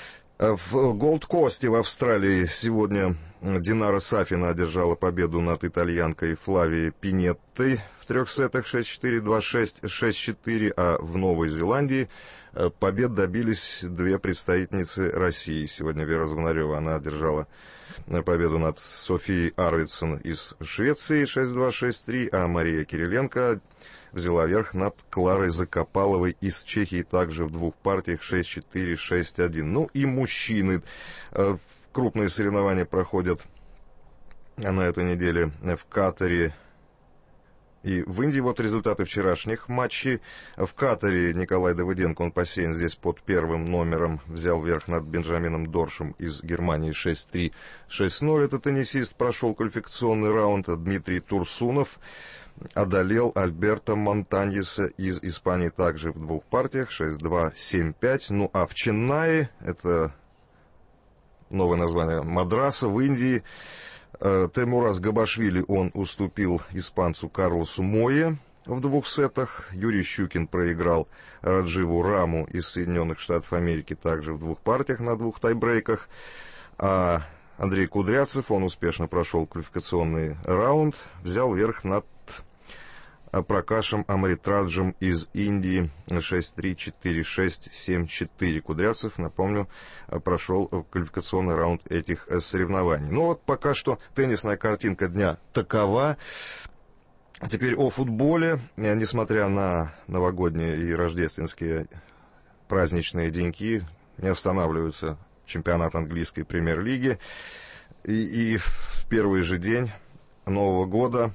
В Голд-Косте в Австралии сегодня Динара Сафина одержала победу над итальянкой Флавией Пинеттой в трех сетах шесть-четыре, два-шесть, шесть-четыре, а в Новой Зеландии побед добились две представительницы России. Сегодня Вера Звонарева, она одержала победу над Софией Арвидсон из Швеции шесть-два, шесть-три, а Мария Кириленко взяла верх над Кларой Закопаловой из Чехии также в двух партиях шесть-четыре, шесть-один. Ну и мужчины. Крупные соревнования проходят на этой неделе в Катаре и в Индии. Вот результаты вчерашних матчей. В Катаре Николай Давыденко, он посеян здесь под первым номером, взял верх над Бенджамином Доршем из Германии шесть-три, шесть-ноль. Это теннисист прошел квалификационный раунд. Дмитрий Турсунов одолел Альберто Монтаньеса из Испании также в двух партиях шесть-два, семь-пять. Ну а в Ченнаи, это новое название Мадраса в Индии, Теймураз Габашвили, он уступил испанцу Карлосу Мойе в двух сетах. Юрий Щукин проиграл Радживу Раму из Соединенных Штатов Америки также в двух партиях на двух тайбрейках. А Андрей Кудрявцев, он успешно прошел квалификационный раунд, взял верх над Пракашем Амритраджем из Индии шесть-три, четыре-шесть, семь-четыре. Кудрявцев, напомню, прошел квалификационный раунд этих соревнований. Ну вот пока что теннисная картинка дня такова. Теперь о футболе. Несмотря на новогодние и рождественские праздничные деньки, не останавливается чемпионат английской премьер-лиги. И, и в первый же день Нового года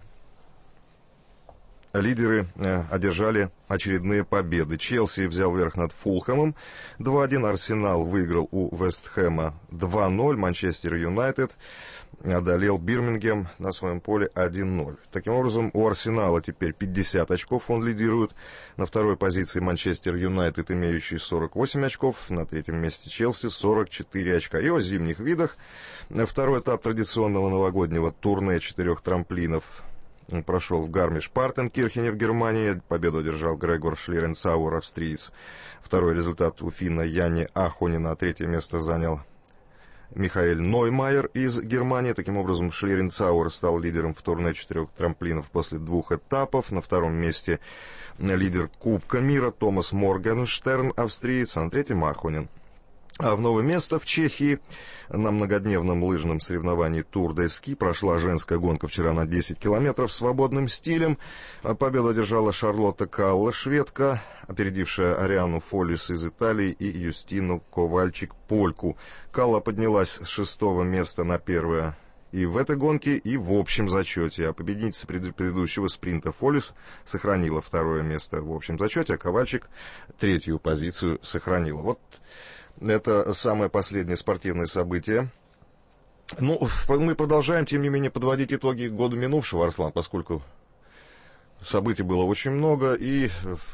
лидеры э, одержали очередные победы. Челси взял верх над Фулхэмом два-один, Арсенал выиграл у Вест Хэма два-ноль, Манчестер Юнайтед одолел Бирмингем на своем поле один-ноль. Таким образом, у Арсенала теперь пятьдесят очков, он лидирует. На второй позиции Манчестер Юнайтед, имеющий сорок восемь очков, на третьем месте Челси сорок четыре очка. И о зимних видах. Второй этап традиционного новогоднего турне четырех трамплинов прошел в Гармиш-Партенкирхене в Германии. Победу одержал Грегор Шлеренцауэр, австриец. Второй результат у финна Яни Ахонина. А третье место занял Михаэль Ноймайер из Германии. Таким образом, Шлеренцауэр стал лидером в турне четырех трамплинов после двух этапов. На втором месте лидер Кубка мира Томас Моргенштерн, австриец, а на третьем Ахонин. А в новое место в Чехии на многодневном лыжном соревновании Тур де Ски прошла женская гонка вчера на десять километров свободным стилем. Победу одержала Шарлотта Калла, шведка, опередившая Ариану Фоллис из Италии и Юстину Ковальчик-Польку. Калла поднялась с шестого места на первое и в этой гонке, и в общем зачете. А победительница предыдущего спринта Фоллис сохранила второе место в общем зачете, а Ковальчик третью позицию сохранила. Вот это самое последнее спортивное событие. Ну, мы продолжаем, тем не менее, подводить итоги года минувшего, Арслан, поскольку событий было очень много, и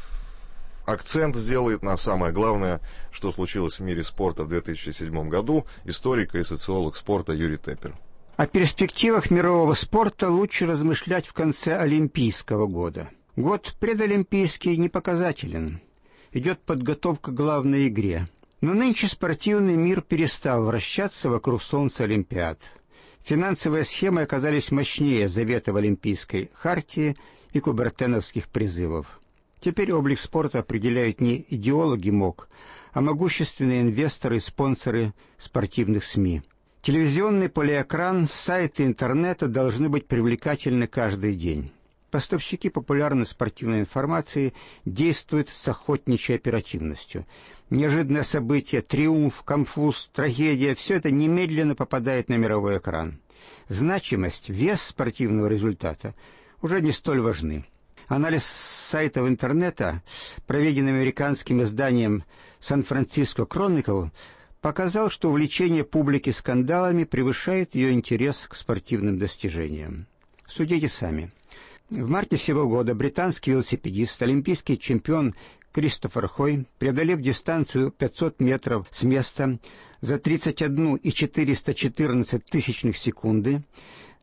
акцент сделает на самое главное, что случилось в мире спорта в две тысячи седьмом году, историк и социолог спорта Юрий Теппер. О перспективах мирового спорта лучше размышлять в конце Олимпийского года. Год предолимпийский не показателен. Идет подготовка к главной игре. Но нынче спортивный мир перестал вращаться вокруг солнца Олимпиад. Финансовые схемы оказались мощнее заветов Олимпийской хартии и кубертеновских призывов. Теперь облик спорта определяют не идеологи МОК, а могущественные инвесторы и спонсоры спортивных СМИ. Телевизионный полиэкран, сайты интернета должны быть привлекательны каждый день. Поставщики популярной спортивной информации действуют с охотничьей оперативностью. Неожиданное событие, триумф, конфуз, трагедия – все это немедленно попадает на мировой экран. Значимость, вес спортивного результата уже не столь важны. Анализ сайтов интернета, проведенный американским изданием «Сан-Франциско Кроникл», показал, что увлечение публики скандалами превышает ее интерес к спортивным достижениям. Судите сами. В марте сего года британский велосипедист, олимпийский чемпион Кристофер Хой, преодолев дистанцию пятьсот метров с места за тридцать одну и четыреста четырнадцать тысячных секунды,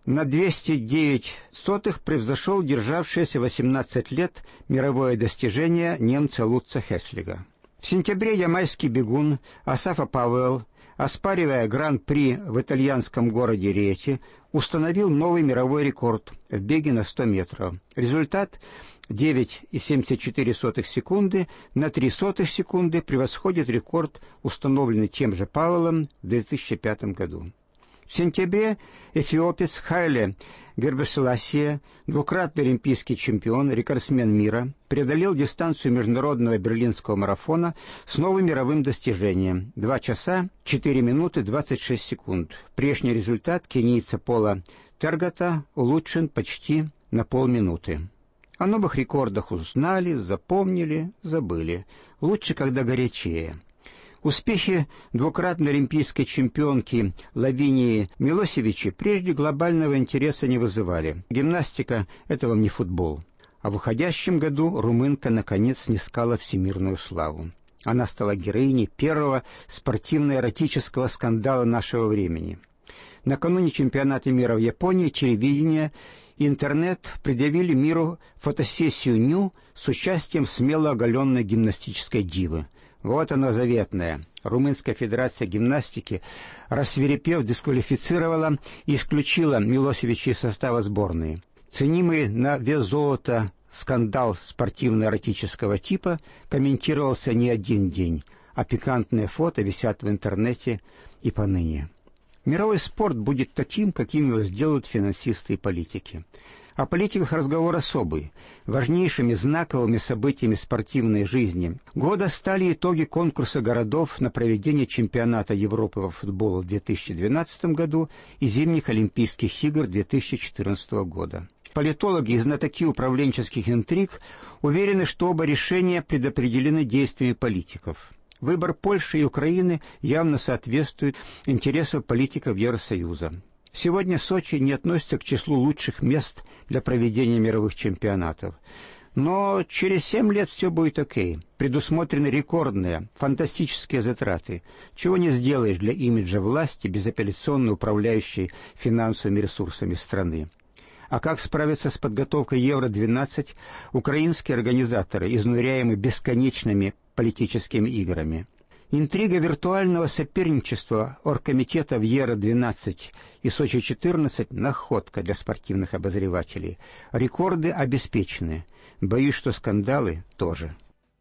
на двести девять сотых превзошел державшееся восемнадцать лет мировое достижение немца Лутца Хеслига. В сентябре ямайский бегун Асафа Пауэлл, оспаривая гран-при в итальянском городе Риети, установил новый мировой рекорд в беге на сто метров. Результат девять целых семьдесят четыре сотых секунды на три сотых секунды превосходит рекорд, установленный тем же Пауэллом в две тысячи пятом году. В сентябре эфиопец Хайле Гербеселасие, двукратный олимпийский чемпион, рекордсмен мира, преодолел дистанцию международного берлинского марафона с новым мировым достижением — два часа четыре минуты двадцать шесть секунд. Прежний результат кенийца Пола Тергата улучшен почти на полминуты. О новых рекордах узнали, запомнили, забыли. Лучше, когда горячее. Успехи двукратной олимпийской чемпионки Лавинии Милосевичи прежде глобального интереса не вызывали. Гимнастика — это вам не футбол. А в уходящем году румынка наконец снискала всемирную славу. Она стала героиней первого спортивно-эротического скандала нашего времени. Накануне чемпионата мира в Японии телевидение и интернет предъявили миру фотосессию «Ню» с участием смело оголенной гимнастической дивы. Вот оно заветное. Румынская федерация гимнастики, рассвирепев, дисквалифицировала и исключила Милосевича из состава сборной. Ценимый на вес золота скандал спортивно-эротического типа комментировался не один день, а пикантные фото висят в интернете и поныне. Мировой спорт будет таким, каким его сделают финансисты и политики. О политиках разговор особый. Важнейшими знаковыми событиями спортивной жизни года стали итоги конкурса городов на проведение чемпионата Европы по футболу в две тысячи двенадцатом году и зимних Олимпийских игр две тысячи четырнадцатого года. Политологи и знатоки управленческих интриг уверены, что оба решения предопределены действиями политиков. Выбор Польши и Украины явно соответствует интересам политиков Евросоюза. Сегодня Сочи не относится к числу лучших мест для проведения мировых чемпионатов. Но через семь лет все будет окей. Предусмотрены рекордные, фантастические затраты. Чего не сделаешь для имиджа власти, безапелляционно управляющей финансовыми ресурсами страны. А как справиться с подготовкой Евро двенадцать украинские организаторы, изнуряемые бесконечными политическими играми? Интрига виртуального соперничества оргкомитета в Евро двенадцать и Сочи четырнадцать – находка для спортивных обозревателей. Рекорды обеспечены. Боюсь, что скандалы тоже.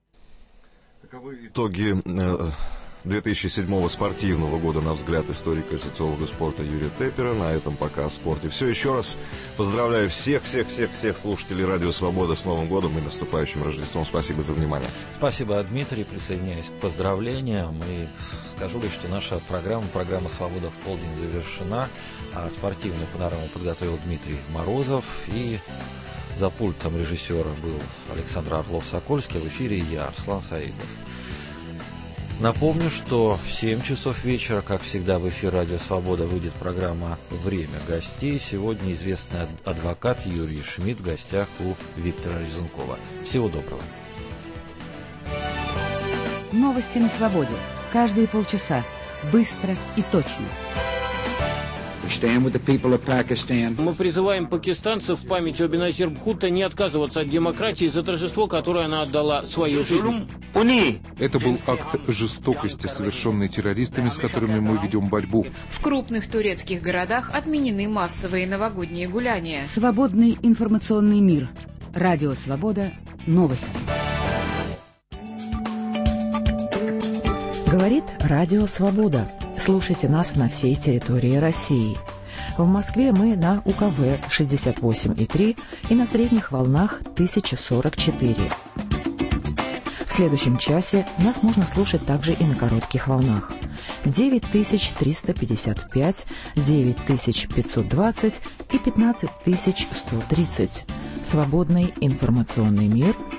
Таковы итоги две тысячи седьмого спортивного года, на взгляд историка и социолога спорта Юрия Теппера. На этом пока о спорте все. Еще раз поздравляю всех-всех-всех-всех слушателей Радио Свобода с Новым годом и наступающим Рождеством. Спасибо за внимание. Спасибо, Дмитрий. Присоединяюсь к поздравлениям. И скажу лишь, что наша программа, программа «Свобода в полдень» завершена. А спортивную панораму подготовил Дмитрий Морозов. И за пультом режиссера был Александр Орлов-Сокольский. В эфире я, Арслан Саидов. Напомню, что в семь часов вечера, как всегда, в эфир Радио Свобода выйдет программа «Время гостей». Сегодня известный адвокат Юрий Шмидт в гостях у Виктора Резункова. Всего доброго. Новости на свободе. Каждые полчаса. Быстро и точно. Мы призываем пакистанцев в память о Беназир Бхутто не отказываться от демократии за торжество, которое она отдала свою жизнь. Это был акт жестокости, совершенный террористами, с которыми мы ведем борьбу. В крупных турецких городах отменены массовые новогодние гуляния. Свободный информационный мир. Радио Свобода. Новости. Говорит Радио Свобода. Слушайте нас на всей территории России. В Москве мы на У Ка Вэ шестьдесят восемь и три и на средних волнах тысяча сорок четыре. В следующем часе нас можно слушать также и на коротких волнах. девять тысяч триста пятьдесят пять, девять тысяч пятьсот двадцать и пятнадцать тысяч сто тридцать. Свободный информационный мир.